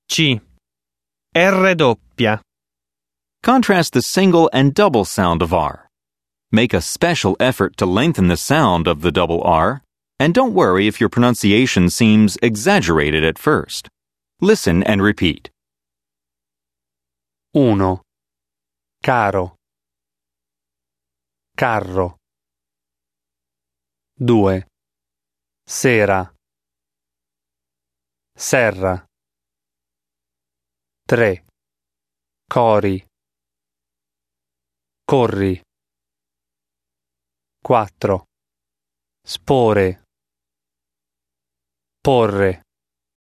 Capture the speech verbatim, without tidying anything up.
C. R doppia. Contrast the single and double sound of R. Make a special effort to lengthen the sound of the double R, and don't worry if your pronunciation seems exaggerated at first. Listen and repeat. Uno. Caro. Carro. Due. Sera. Serra. Tre. Cori. Corri. Quattro. Spore. Porre.